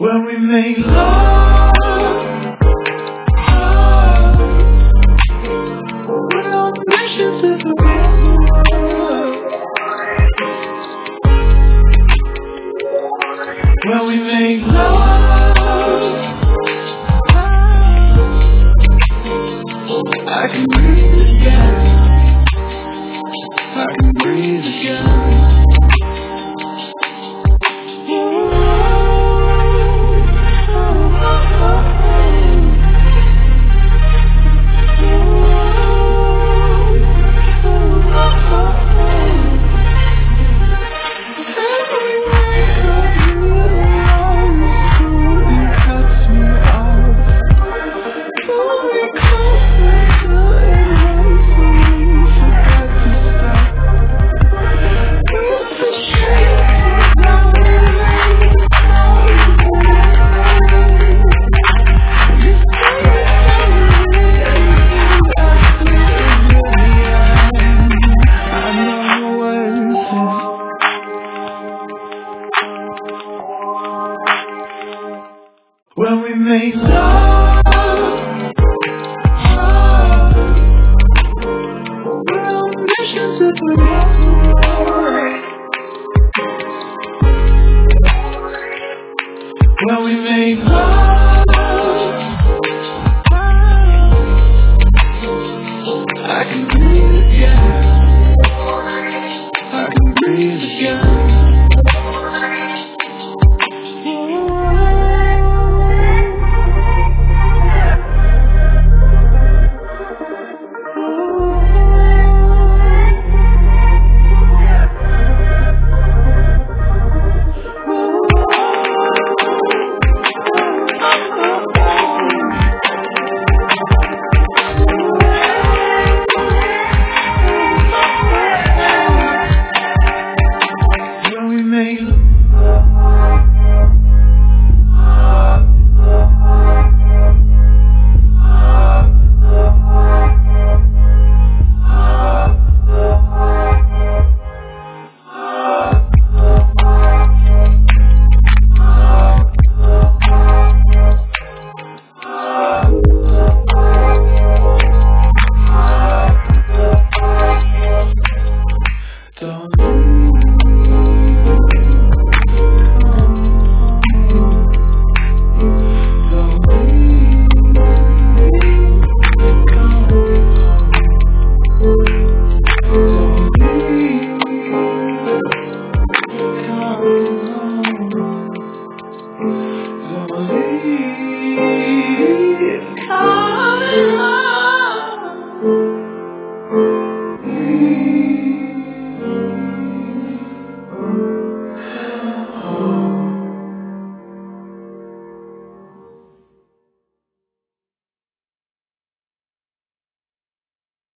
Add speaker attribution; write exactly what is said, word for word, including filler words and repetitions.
Speaker 1: When we make love, love, when our passions is when we make love, I can breathe again. I can breathe again. When we make love, love, when our missions is when we make love, I can breathe again. I can breathe again. When we make love.